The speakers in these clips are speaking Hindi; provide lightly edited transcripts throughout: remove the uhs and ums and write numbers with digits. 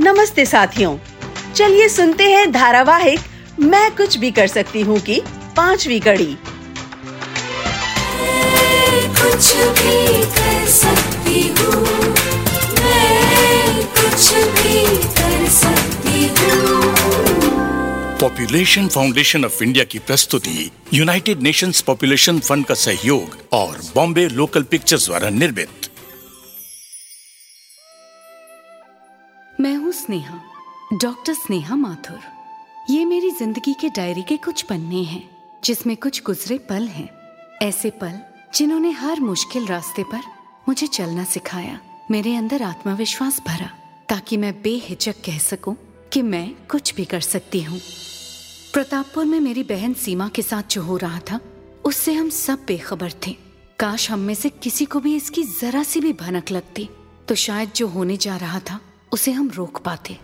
नमस्ते साथियों, चलिए सुनते हैं धारावाहिक मैं कुछ भी कर सकती हूँ की 5वीं कड़ी। कुछ भी कर सकती हूँ, मैं कुछ भी कर सकती हूँ। पॉपुलेशन फाउंडेशन ऑफ इंडिया की प्रस्तुति, यूनाइटेड नेशंस पॉपुलेशन फंड का सहयोग और बॉम्बे लोकल पिक्चर्स द्वारा निर्मित। मैं हूँ स्नेहा, डॉक्टर स्नेहा माथुर। ये मेरी जिंदगी के डायरी के कुछ पन्ने हैं, जिसमें कुछ गुजरे पल हैं। ऐसे पल जिन्होंने हर मुश्किल रास्ते पर मुझे चलना सिखाया, मेरे अंदर आत्मविश्वास भरा, ताकि मैं बेहिचक कह सकूं कि मैं कुछ भी कर सकती हूँ। प्रतापपुर में मेरी बहन सीमा के साथ जो हो रहा था, उससे हम सब बेखबर थे। काश हम में से किसी को भी इसकी जरा सी भी भनक लगती, तो शायद जो होने जा रहा था उसे हम रोक पाते।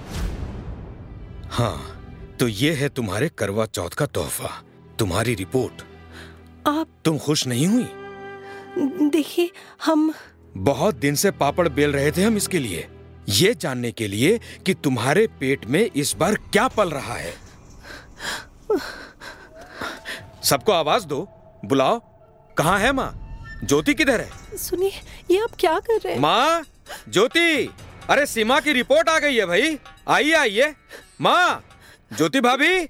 हाँ, तो ये है तुम्हारे करवा चौथ का तोहफा, तुम्हारी रिपोर्ट। तुम खुश नहीं हुई? देखिए, हम बहुत दिन से पापड़ बेल रहे थे हम इसके लिए, ये जानने के लिए कि तुम्हारे पेट में इस बार क्या पल रहा है। सबको आवाज दो, बुलाओ। कहाँ है माँ? ज्योति किधर है? सुनिए, ये आप क्या कर रहे हैं? माँ, ज्योति, अरे सीमा की रिपोर्ट आ गई है भाई, आइए आइए। माँ, ज्योति भाभी।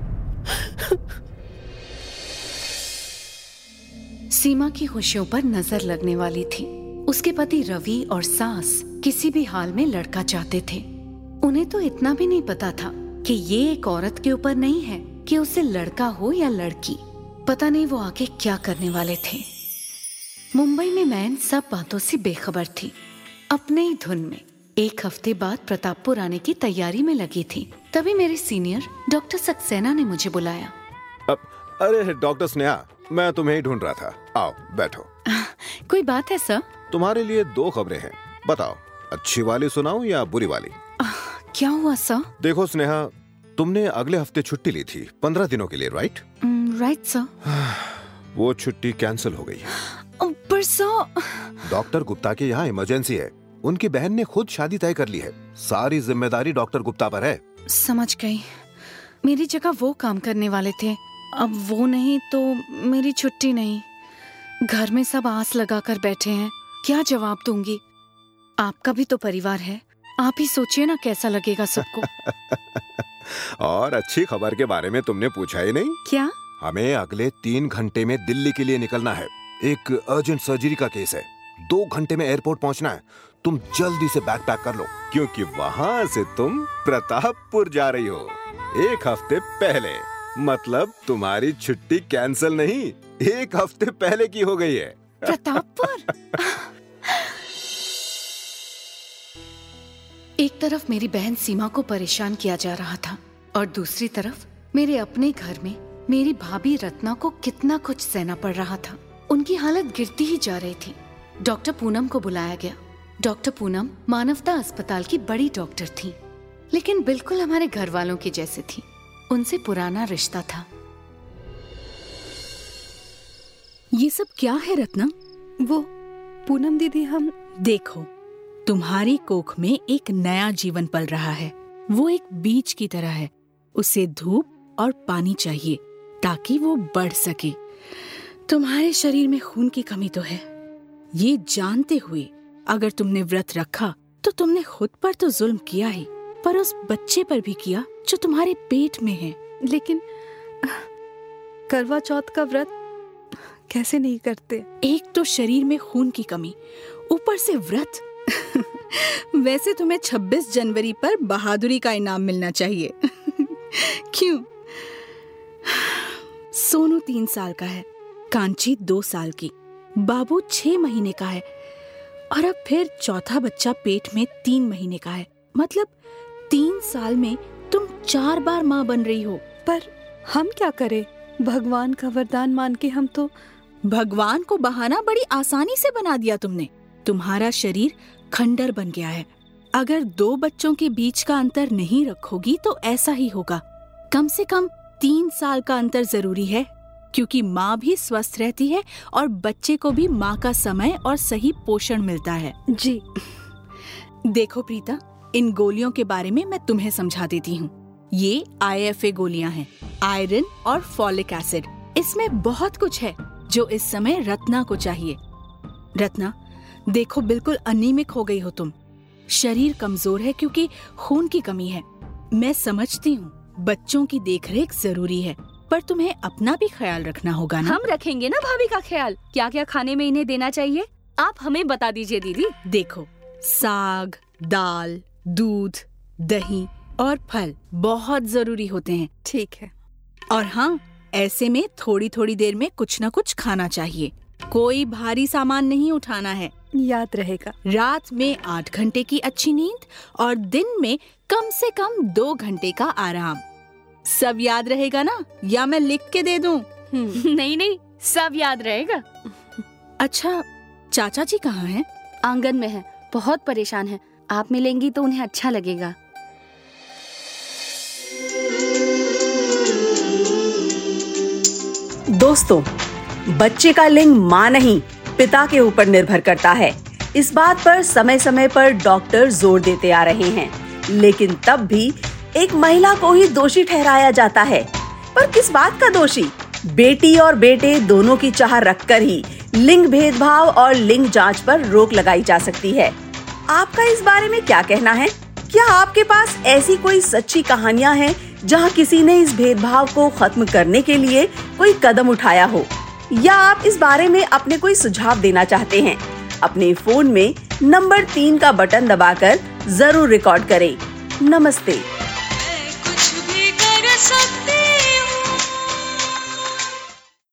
सीमा की खुशियों पर नजर लगने वाली थी। उसके पति रवि और सास किसी भी हाल में लड़का चाहते थे। उन्हें तो इतना भी नहीं पता था कि ये एक औरत के ऊपर नहीं है कि उसे लड़का हो या लड़की। पता नहीं वो आगे क्या करने वाले थे। मुंबई में मैं इन सब बातों से बेखबर थी, अपने ही धुन में। एक हफ्ते बाद प्रतापपुर आने की तैयारी में लगी थी। तभी मेरे सीनियर डॉक्टर सक्सेना ने मुझे बुलाया। अरे डॉक्टर स्नेहा, मैं तुम्हें ही ढूंढ रहा था। आओ बैठो। कोई बात है सर? तुम्हारे लिए 2 खबरें हैं, बताओ अच्छी वाली सुनाऊं या बुरी वाली? क्या हुआ सर? देखो स्नेहा, तुमने अगले हफ्ते छुट्टी ली थी 15 दिनों के लिए, राइट? Right sir. वो छुट्टी कैंसिल हो गई है। पर सर, डॉक्टर गुप्ता के यहाँ इमरजेंसी है। उनकी बहन ने खुद शादी तय कर ली है। सारी जिम्मेदारी डॉक्टर गुप्ता पर है। समझ गई। मेरी जगह वो काम करने वाले थे, अब वो नहीं तो मेरी छुट्टी नहीं। घर में सब आस लगा कर बैठे हैं, क्या जवाब दूंगी? आपका भी तो परिवार है, आप ही सोचिए ना कैसा लगेगा सबको। और अच्छी खबर के बारे में तुमने पूछा ही नहीं। क्या? हमें अगले 3 घंटे में दिल्ली के लिए निकलना है। एक अर्जेंट सर्जरी का केस है। 2 घंटे में एयरपोर्ट पहुंचना है। तुम जल्दी से बैग पैक कर लो, क्योंकि वहां से तुम प्रतापपुर जा रही हो 1 हफ्ते पहले। मतलब तुम्हारी छुट्टी कैंसिल नहीं, 1 हफ्ते पहले की हो गई है। प्रतापपुर? एक तरफ मेरी बहन सीमा को परेशान किया जा रहा था, और दूसरी तरफ मेरे अपने घर में मेरी भाभी रत्ना को कितना कुछ सहना पड़ रहा था। उनकी हालत गिरती ही जा रही थी। डॉक्टर पूनम को बुलाया गया। डॉक्टर पूनम मानवता अस्पताल की बड़ी डॉक्टर थी, लेकिन बिल्कुल हमारे घर वालों की जैसे थी। उनसे पुराना रिश्ता था। ये सब क्या है रत्ना? वो पूनम दीदी, हम देखो, तुम्हारी कोख में एक नया जीवन पल रहा है। वो एक बीज की तरह है, उसे धूप और पानी चाहिए ताकि वो बढ़ सके। तुम्हारे शरीर में खून की कमी तो है। ये जानते हुए अगर तुमने व्रत रखा तो तुमने खुद पर तो जुल्म किया ही, पर उस बच्चे पर भी किया जो तुम्हारे पेट में है। लेकिन करवा चौथ का व्रत कैसे नहीं करते? एक तो शरीर में खून की कमी, ऊपर से व्रत। वैसे तुम्हें 26 जनवरी पर बहादुरी का इनाम मिलना चाहिए। क्यों? सोनू 3 साल का है, कांची 2 साल की, बाबू 6 महीने का है, और अब फिर चौथा बच्चा पेट में 3 महीने का है। मतलब 3 साल में तुम 4 बार माँ बन रही हो। पर हम क्या करें? भगवान का वरदान मान के हम तो। भगवान को बहाना बड़ी आसानी से बना दिया तुमने। तुम्हारा शरीर खंडर बन गया है। अगर 2 बच्चों के बीच का अंतर नहीं रखोगी तो ऐसा ही होगा। कम से कम 3 साल का अंतर जरूरी है, क्योंकि माँ भी स्वस्थ रहती है और बच्चे को भी माँ का समय और सही पोषण मिलता है। जी। देखो प्रीता, इन गोलियों के बारे में मैं तुम्हें समझा देती हूँ। ये IFA गोलियां हैं, आयरन और फॉलिक एसिड। इसमें बहुत कुछ है जो इस समय रत्ना को चाहिए। रत्ना, देखो बिल्कुल अनीमिक हो गई हो तुम। शरीर कमजोर है क्योंकि खून की कमी है। मैं समझती हूँ बच्चों की देखरेख जरूरी है, पर तुम्हें अपना भी ख्याल रखना होगा ना। हम रखेंगे ना भाभी का ख्याल। क्या क्या खाने में इन्हें देना चाहिए आप हमें बता दीजिए दीदी। देखो, साग, दाल, दूध, दही और फल बहुत जरूरी होते हैं। ठीक है। और हाँ, ऐसे में थोड़ी थोड़ी देर में कुछ न कुछ खाना चाहिए। कोई भारी सामान नहीं उठाना है। याद रहेगा। रात में 8 घंटे की अच्छी नींद और दिन में कम से कम 2 घंटे का आराम। सब याद रहेगा ना, या मैं लिख के दे दूं? नहीं नहीं, सब याद रहेगा। अच्छा, चाचा जी कहाँ हैं? आंगन में है, बहुत परेशान है। आप मिलेंगी तो उन्हें अच्छा लगेगा। दोस्तों, बच्चे का लिंग मां नहीं पिता के ऊपर निर्भर करता है। इस बात पर समय समय पर डॉक्टर जोर देते आ रहे हैं, लेकिन तब भी एक महिला को ही दोषी ठहराया जाता है। पर किस बात का दोषी? बेटी और बेटे दोनों की चाह रखकर ही लिंग भेदभाव और लिंग जांच पर रोक लगाई जा सकती है। आपका इस बारे में क्या कहना है? क्या आपके पास ऐसी कोई सच्ची कहानियां हैं जहां किसी ने इस भेदभाव को खत्म करने के लिए कोई कदम उठाया हो? या आप इस बारे में अपने कोई सुझाव देना चाहते हैं? अपने फोन में नंबर 3 का बटन दबाकर जरूर रिकॉर्ड करें। नमस्ते।